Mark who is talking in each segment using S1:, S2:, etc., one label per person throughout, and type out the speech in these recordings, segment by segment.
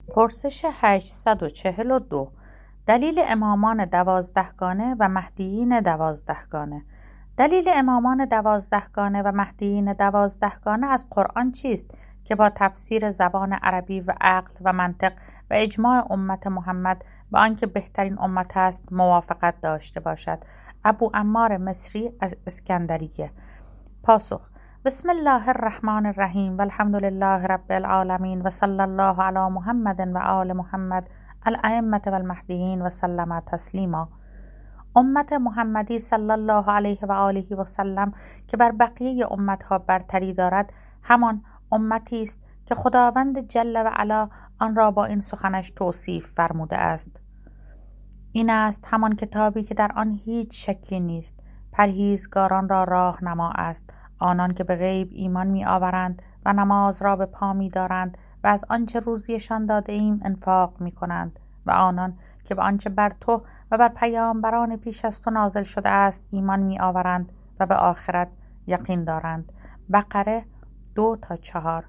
S1: پرسش 842 دلیل امامان 12گانه و مهدیین 12گانه. دلیل امامان 12گانه و مهدیین 12گانه از قرآن چیست که با تفسیر زبان عربی و عقل و منطق و اجماع امت محمد به آنکه بهترین امت است موافقت داشته باشد؟ ابو عمار مصری از اسکندریه. پاسخ: بسم الله الرحمن الرحیم و الحمد لله رب العالمین و صلی الله علی محمد و آل محمد الائمة و المهدیین و سلم تسلیما. امت محمدی صلی الله علیه و آله و سلم که بر بقیه امتها برتری دارد همان امتی است که خداوند جل و علا آن را با این سخنش توصیف فرموده است: این است همان کتابی که در آن هیچ شکی نیست، پرهیزگاران را راهنما است، آنان که به غیب ایمان می آورند و نماز را به پا می دارند و از آنچه روزیشان داده ایم انفاق می کنند و آنان که به آنچه بر تو و بر پیامبران پیش از تو نازل شده است ایمان می آورند و به آخرت یقین دارند. بقره 2-4.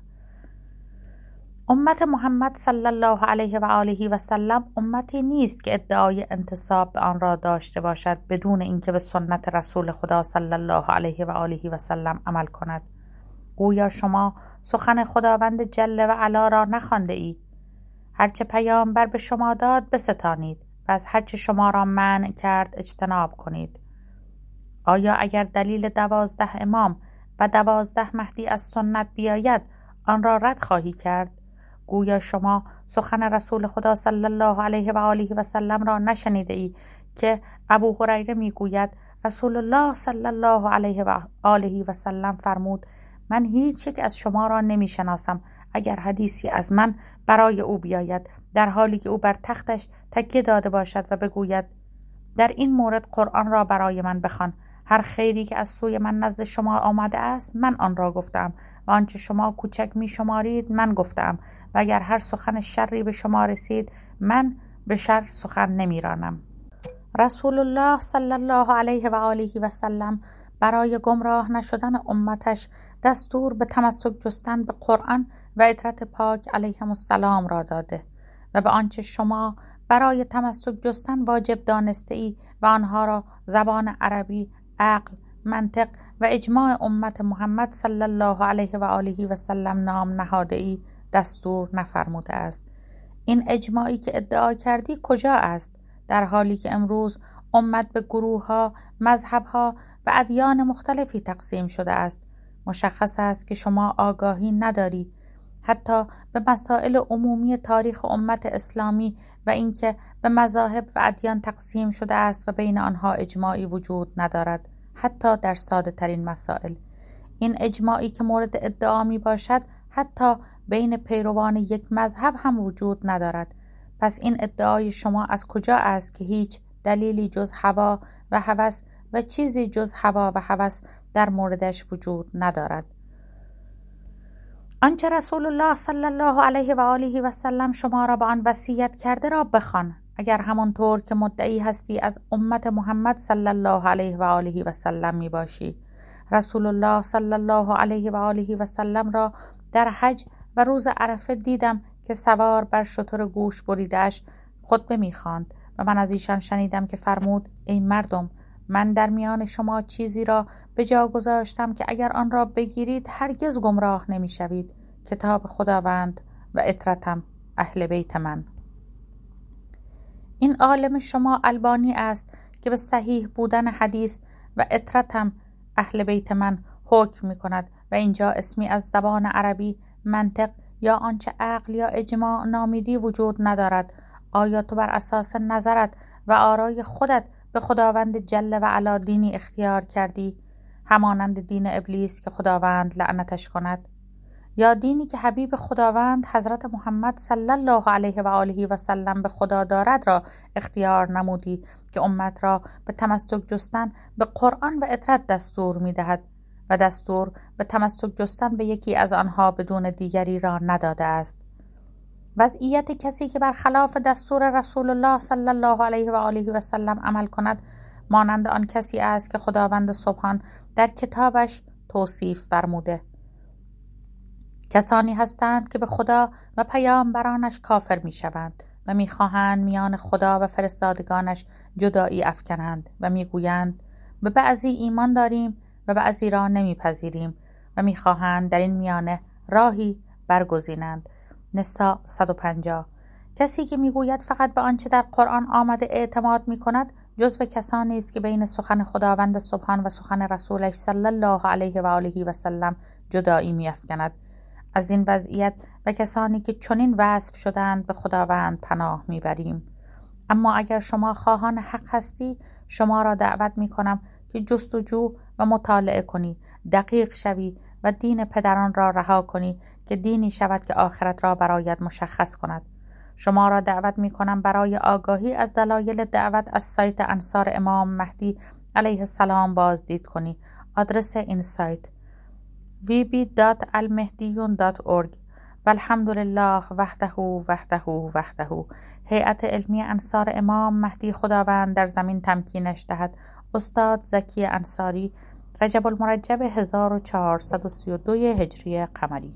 S1: امت محمد صلی الله علیه و آله و سلم امتی نیست که ادعای انتساب به آن را داشته باشد بدون اینکه به سنت رسول خدا صلی الله علیه و آله و سلم عمل کند. گویا شما سخن خداوند جل و علا را نخوانده ای. هرچه پیامبر به شما داد بستانید و از هرچه شما را منع کرد اجتناب کنید. آیا اگر دلیل 12 امام و 12 مهدی از سنت بیاید آن را رد خواهی کرد؟ گویا شما سخن رسول خدا صلی الله علیه و آله و سلم را نشنیده ای که ابو هریره می گوید رسول الله صلی الله علیه و آله و سلم فرمود: من هیچ یک از شما را نمی شناسم اگر حدیثی از من برای او بیاید در حالی که او بر تختش تکیه داده باشد و بگوید در این مورد قرآن را برای من بخوان. هر خیری که از سوی من نزد شما آمده است من آن را گفتم و آنچه شما کوچک می شمارید من گفتم و اگر هر سخن شری به شما رسید من به شر سخن نمی رانم. رسول الله صلی الله علیه و آله و سلم برای گمراه نشدن امتش دستور به تمسک جستن به قرآن و اطرت پاک علیهم السلام را داده و به آنچه شما برای تمسک جستن واجب دانسته ای و آنها را زبان عربی، عقل، منطق و اجماع امت محمد صلی الله علیه و آله و سلم نام نهاده ای دستور نفرموده است. این اجماعی که ادعا کردی کجا است؟ در حالی که امروز امت به گروه‌ها، مذهب‌ها و ادیان مختلفی تقسیم شده است. مشخص است که شما آگاهی نداری حتی به مسائل عمومی تاریخ امت اسلامی و اینکه به مذاهب و ادیان تقسیم شده است و بین آنها اجماعی وجود ندارد، حتی در ساده ترین مسائل. این اجماعی که مورد ادعا می باشد حتی بین پیروان یک مذهب هم وجود ندارد. پس این ادعای شما از کجا است که هیچ دلیلی جز هوا و هوس و چیزی جز هوا و هوس در موردش وجود ندارد؟ آنچه رسول الله صلی الله علیه و آله و سلم شما را به آن وصیت کرده را بخوان. اگر همانطور که مدعی هستی از امت محمد صلی الله علیه و آله و سلم می باشی. رسول الله صلی الله علیه و آله و سلم را در حج و روز عرفه دیدم که سوار بر شتر گوش بریده‌اش خطبه می‌خواند و من از ایشان شنیدم که فرمود: ای مردم، من در میان شما چیزی را به جا گذاشتم که اگر آن را بگیرید هرگز گمراه نمی‌شوید، کتاب خداوند و اطرتم، اهل بیت من. این عالم شما البانی است که به صحیح بودن حدیث و اطرتم، اهل بیت من حکم می‌کند و اینجا اسمی از زبان عربی، منطق یا آنچه عقل یا اجماع نامیدی وجود ندارد. آیا تو بر اساس نظرت و آرای خودت به خداوند جل و علا دینی اختیار کردی همانند دین ابلیس که خداوند لعنتش کند، یا دینی که حبیب خداوند حضرت محمد صلی الله علیه و آله و سلم به خدا دارد را اختیار نمودی که امت را به تمسک جستن به قرآن و اطرت دستور می‌دهد و دستور به تمسک جستن به یکی از آنها بدون دیگری را نداده است. وضعیت کسی که برخلاف دستور رسول الله صلی الله علیه و آله و سلم عمل کند مانند آن کسی است که خداوند سبحان در کتابش توصیف فرموده: کسانی هستند که به خدا و پیامبرانش کافر می شوند و می خواهند میان خدا و فرستادگانش جدایی افکنند و می گویند به بعضی ایمان داریم و بعضی را نمی پذیریم و می خواهند در این میانه راهی برگزینند. نساء 150. کسی که می گوید فقط به آنچه در قرآن آمده اعتماد می کند جزو کسانی است که بین سخن خداوند سبحان و سخن رسولش صلی الله علیه و آله و سلم جدایی می افکند. از این وضعیت و کسانی که چنین وصف شدند به خداوند پناه میبریم. اما اگر شما خواهان حق هستی، شما را دعوت میکنم که جستجو و مطالعه کنی، دقیق شوی و دین پدران را رها کنی که دینی شود که آخرت را برایت مشخص کند. شما را دعوت میکنم برای آگاهی از دلایل دعوت از سایت انصار امام مهدی علیه السلام بازدید کنی. آدرس این سایت vb.almehdiyyun.org. والحمدلله وحده وحده وحده. هیئت علمی انصار امام مهدی خداوند در زمین تمکینش دهد. استاد زکی انصاری، رجب المرجب 1432 هجری قمری.